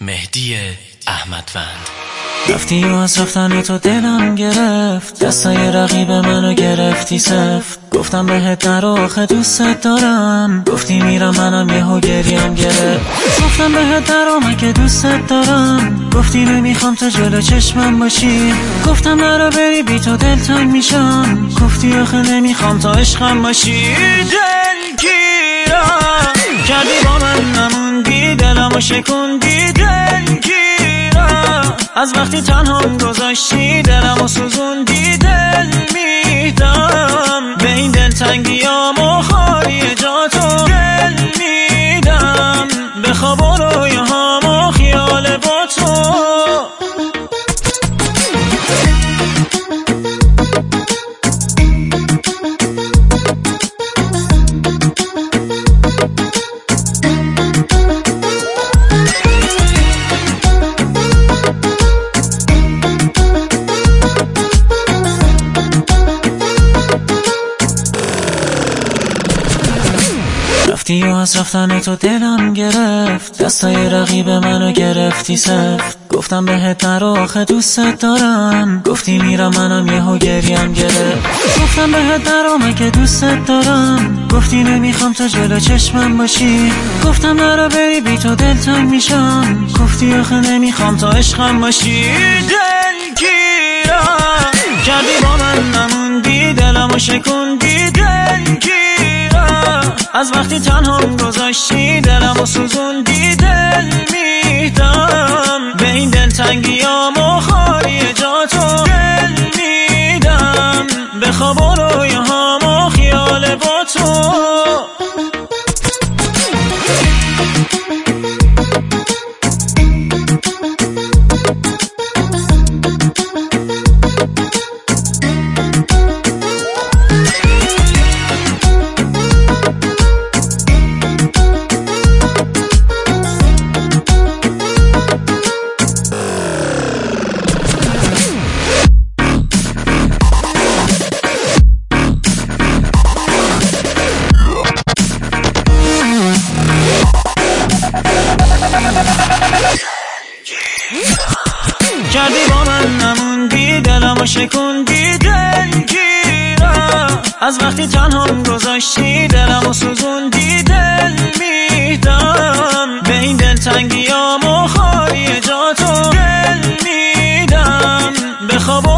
مهدی احمدوند. رفتی و از رفتن تو دلم گرفت، دستای رقیب منو گرفتی سفت. گفتم بهت نرو آخه دوست دارم، گفتی میرم منم یهو گریم گرفت. گفتم بهت نرو من که دوست دارم، گفتی نمیخوام تو جلو چشمم باشی. گفتم نرو بری بی تو دلتنگ میشم، گفتی آخه نمیخوام تا عشقم باشی. دلگیرم کردی با من نموندی، دلمو شکوندی. دلگیرم از وقتی تنهام گذاشتی، دلمو سوزوندی. دل میدم به این دلتنگیام و خالی جاتو. دل میدم به خواب و رویاهام و خیال با تو. رفتی و از رفتن تو دلم گرفت، دستای رقیب منو گرفتی سفت. گفتم بهت نرو آخه دوست دارم، گفتی میرم منم یهو گریم گرفت. گفتم بهت نرو من که دوست دارم، گفتی نمیخوام تو جلو چشمم باشی. گفتم نرو بری بی تو دلتنگ میشم، گفتی آخه نمیخوام تا عشقم باشی. دلگیرم کردی با من نموندی، دلمو شکوندی. دلگیرم از وقتی تنهام گذاشتی، دلمو سوزوندی. دل میدم به این دلتنگیام و خالی جاتو. دل میدم به خواب و رویاهام و خیال با تو. کردی با من نموندی، دلمو شکوندی. دلگیرم از وقتی تنهام گذاشتی، دلمو سوزوندی. دل میدم به این دلتنگیام و خالی جاتو. دل میدم به خواب